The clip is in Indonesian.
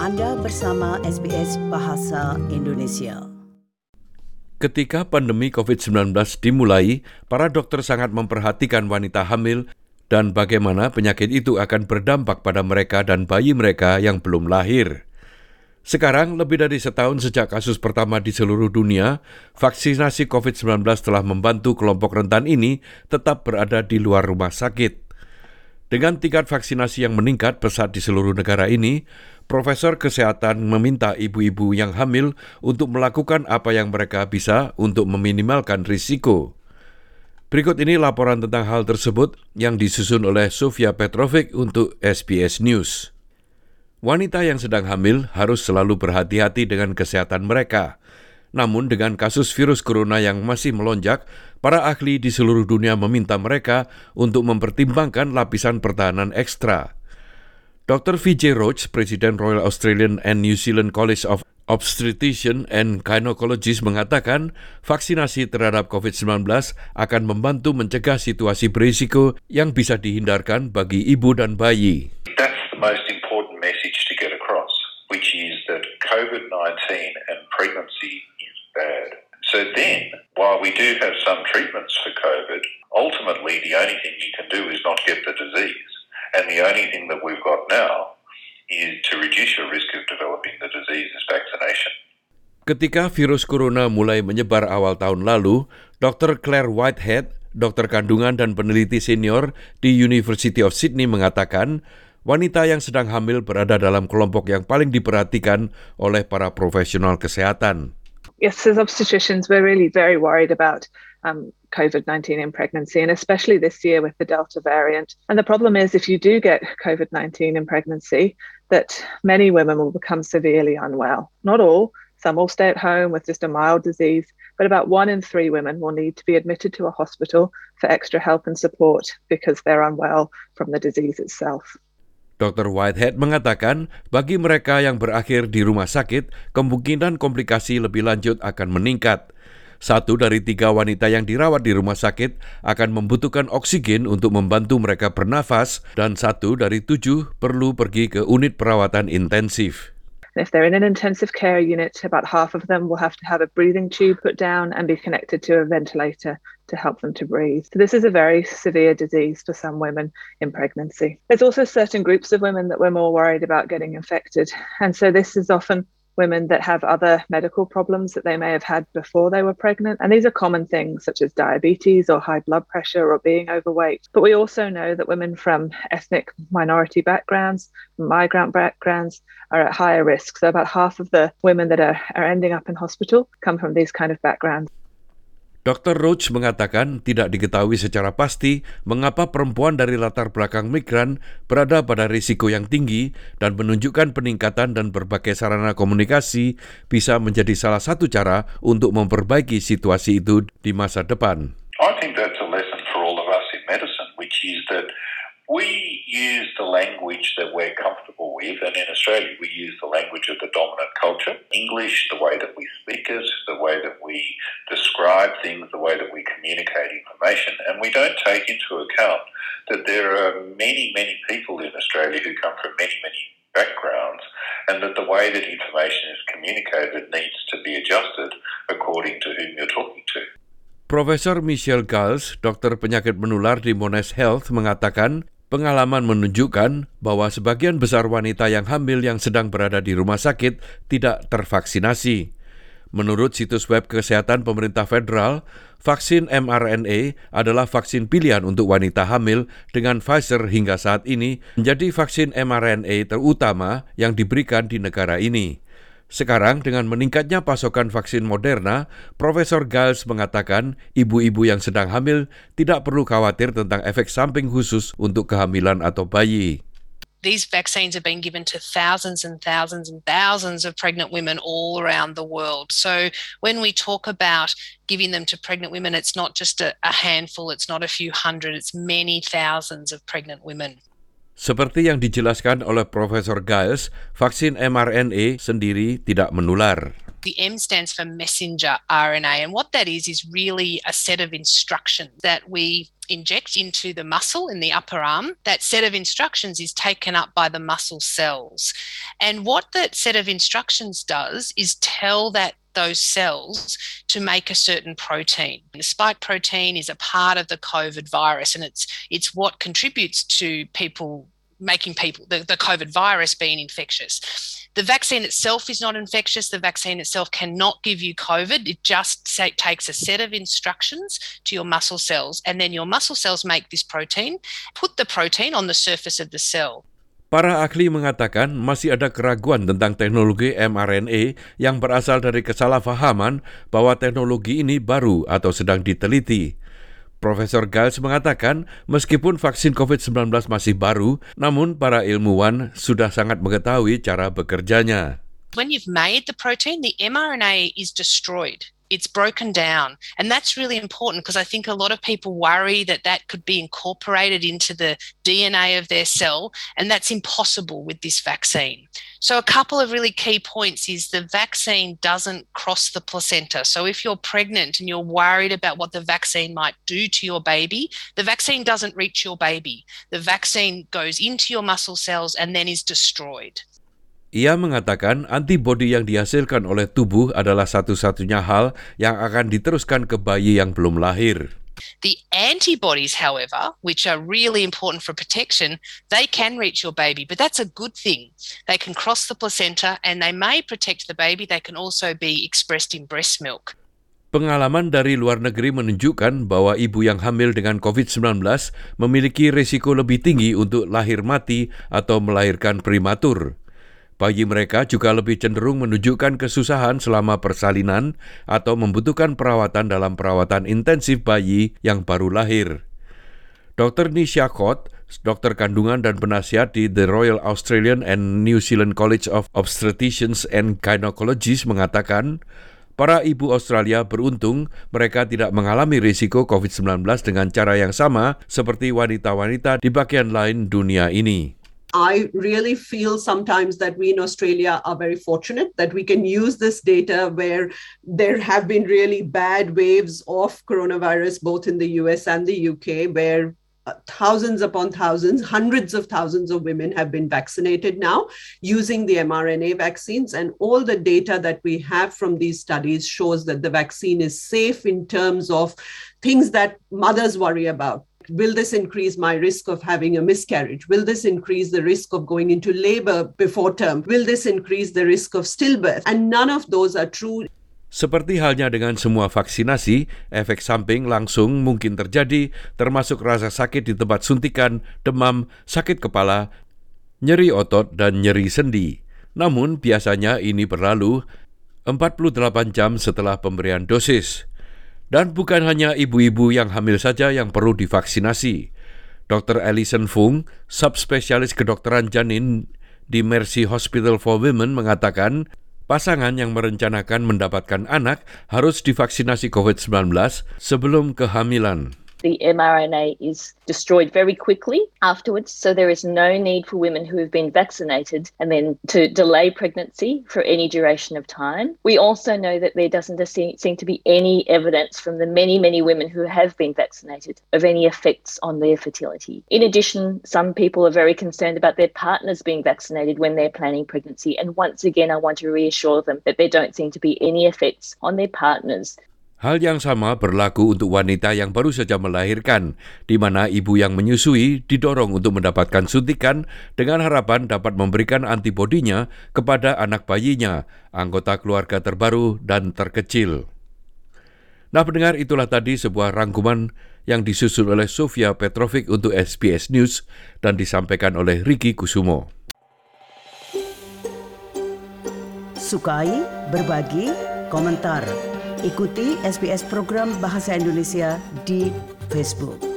Anda bersama SBS Bahasa Indonesia. Ketika pandemi COVID-19 dimulai, para dokter sangat memperhatikan wanita hamil dan bagaimana penyakit itu akan berdampak pada mereka dan bayi mereka yang belum lahir. Sekarang, lebih dari setahun sejak kasus pertama di seluruh dunia, vaksinasi COVID-19 telah membantu kelompok rentan ini tetap berada di luar rumah sakit. Dengan tingkat vaksinasi yang meningkat pesat di seluruh negara ini, Profesor Kesehatan meminta ibu-ibu yang hamil untuk melakukan apa yang mereka bisa untuk meminimalkan risiko. Berikut ini laporan tentang hal tersebut yang disusun oleh Sofia Petrovic untuk SBS News. Wanita yang sedang hamil harus selalu berhati-hati dengan kesehatan mereka. Namun dengan kasus virus corona yang masih melonjak, para ahli di seluruh dunia meminta mereka untuk mempertimbangkan lapisan pertahanan ekstra. Dr. Vijay Roach, Presiden Royal Australian and New Zealand College of Obstetricians and Gynecologists mengatakan vaksinasi terhadap COVID-19 akan membantu mencegah situasi berisiko yang bisa dihindarkan bagi ibu dan bayi. That's the most important message to get across, which is that COVID-19 and pregnancy is bad. So then, while we do have some treatments for COVID, ultimately the only thing you can do is not get the disease. And the only thing that we've got now is to reduce your risk of developing the disease is vaccination. Ketika virus corona mulai menyebar awal tahun lalu, Dr. Claire Whitehead, dokter kandungan dan peneliti senior di University of Sydney mengatakan, wanita yang sedang hamil berada dalam kelompok yang paling diperhatikan oleh para profesional kesehatan. Yes, as obstetricians, we're really very worried about COVID-19 in pregnancy, and especially this year with the Delta variant. And the problem is, if you do get COVID-19 in pregnancy, that many women will become severely unwell. Not all, some will stay at home with just a mild disease, but about 1 in 3 women will need to be admitted to a hospital for extra help and support because they're unwell from the disease itself. Dr. Whitehead mengatakan bagi mereka yang berakhir di rumah sakit, kemungkinan komplikasi lebih lanjut akan meningkat. 1 dari 3 wanita yang dirawat di rumah sakit akan membutuhkan oksigen untuk membantu mereka bernafas dan 1 dari 7 perlu pergi ke unit perawatan intensif. If they're in an intensive care unit, about half of them will have to have a breathing tube put down and be connected to a ventilator to help them to breathe. So this is a very severe disease for some women in pregnancy. There's also certain groups of women that we're more worried about getting infected. And so this is often women that have other medical problems that they may have had before they were pregnant. And these are common things such as diabetes or high blood pressure or being overweight. But we also know that women from ethnic minority backgrounds, migrant backgrounds, are at higher risk. So about half of the women that are ending up in hospital come from these kind of backgrounds. Dr. Roach mengatakan tidak diketahui secara pasti mengapa perempuan dari latar belakang migran berada pada risiko yang tinggi dan menunjukkan peningkatan dan berbagai sarana komunikasi bisa menjadi salah satu cara untuk memperbaiki situasi itu di masa depan. I think that's a lesson for all of us in medicine, which is that we use the language that we're comfortable with, and in Australia we use the language of the dominant culture. English, the way that we speak it, the way that we describe things, the way that we communicate information, and we don't take into account that there are many, many people in Australia who come from many, many backgrounds, and that the way that information is communicated needs to be adjusted according to whom you're talking to. Profesor Michelle Gals, dokter penyakit menular di Monash Health, mengatakan pengalaman menunjukkan bahwa sebagian besar wanita yang hamil yang sedang berada di rumah sakit tidak tervaksinasi. Menurut situs web kesehatan pemerintah federal, vaksin mRNA adalah vaksin pilihan untuk wanita hamil dengan Pfizer hingga saat ini menjadi vaksin mRNA terutama yang diberikan di negara ini. Sekarang dengan meningkatnya pasokan vaksin Moderna, Profesor Giles mengatakan ibu-ibu yang sedang hamil tidak perlu khawatir tentang efek samping khusus untuk kehamilan atau bayi. These vaccines have been given to thousands and thousands and thousands of pregnant women all around the world. So when we talk about giving them to pregnant women, it's not just a handful, it's not a few hundred, it's many thousands of pregnant women. Seperti yang dijelaskan oleh Profesor Giles, vaksin mRNA sendiri tidak menular. The M stands for messenger RNA, and what that is really a set of instructions that we inject into the muscle in the upper arm, that set of instructions is taken up by the muscle cells. And what that set of instructions does is tell those cells to make a certain protein. The spike protein is a part of the COVID virus, and it's what contributes to the COVID virus being infectious. The vaccine itself is not infectious. The vaccine itself cannot give you COVID. It just takes a set of instructions to your muscle cells, and then your muscle cells make this protein, put the protein on the surface of the cell. Para ahli mengatakan masih ada keraguan tentang teknologi mRNA yang berasal dari kesalahpahaman bahwa teknologi ini baru atau sedang diteliti. Profesor Giles mengatakan meskipun vaksin COVID-19 masih baru, namun para ilmuwan sudah sangat mengetahui cara bekerjanya. When you've made the protein, the mRNA is destroyed. It's broken down. And that's really important because I think a lot of people worry that could be incorporated into the DNA of their cell, and that's impossible with this vaccine. So a couple of really key points is the vaccine doesn't cross the placenta. So if you're pregnant and you're worried about what the vaccine might do to your baby, the vaccine doesn't reach your baby. The vaccine goes into your muscle cells and then is destroyed. Ia mengatakan antibodi yang dihasilkan oleh tubuh adalah satu-satunya hal yang akan diteruskan ke bayi yang belum lahir. The antibodies, however, which are really important for protection, they can reach your baby, but that's a good thing. They can cross the placenta and they may protect the baby. They can also be expressed in breast milk. Pengalaman dari luar negeri menunjukkan bahwa ibu yang hamil dengan COVID-19 memiliki risiko lebih tinggi untuk lahir mati atau melahirkan prematur. Bayi mereka juga lebih cenderung menunjukkan kesusahan selama persalinan atau membutuhkan perawatan dalam perawatan intensif bayi yang baru lahir. Dr. Nisha Kot, dokter kandungan dan penasihat di The Royal Australian and New Zealand College of Obstetricians and Gynecologists mengatakan, para ibu Australia beruntung mereka tidak mengalami risiko COVID-19 dengan cara yang sama seperti wanita-wanita di bagian lain dunia ini. I really feel sometimes that we in Australia are very fortunate that we can use this data where there have been really bad waves of coronavirus both in the US and the UK where thousands upon thousands, hundreds of thousands of women have been vaccinated now using the mRNA vaccines, and all the data that we have from these studies shows that the vaccine is safe in terms of things that mothers worry about. Will this increase my risk of having a miscarriage? Will this increase the risk of going into labor before term? Will this increase the risk of stillbirth? And none of those are true. Seperti halnya dengan semua vaksinasi, efek samping langsung mungkin terjadi, termasuk rasa sakit di tempat suntikan, demam, sakit kepala, nyeri otot, dan nyeri sendi. Namun biasanya ini berlalu 48 jam setelah pemberian dosis. Dan bukan hanya ibu-ibu yang hamil saja yang perlu divaksinasi. Dr. Alison Fung, subspesialis kedokteran janin di Mercy Hospital for Women mengatakan, pasangan yang merencanakan mendapatkan anak harus divaksinasi COVID-19 sebelum kehamilan. The mRNA is destroyed very quickly afterwards, so there is no need for women who have been vaccinated and then to delay pregnancy for any duration of time. We also know that there doesn't seem to be any evidence from the many, many women who have been vaccinated of any effects on their fertility. In addition, some people are very concerned about their partners being vaccinated when they're planning pregnancy, and once again I want to reassure them that there don't seem to be any effects on their partners. Hal yang sama berlaku untuk wanita yang baru saja melahirkan, di mana ibu yang menyusui didorong untuk mendapatkan suntikan dengan harapan dapat memberikan antibodinya kepada anak bayinya, anggota keluarga terbaru dan terkecil. Nah, pendengar, itulah tadi sebuah rangkuman yang disusun oleh Sofia Petrovic untuk SBS News dan disampaikan oleh Ricky Kusumo. Sukai, berbagi, komentar. Ikuti SBS program Bahasa Indonesia di Facebook.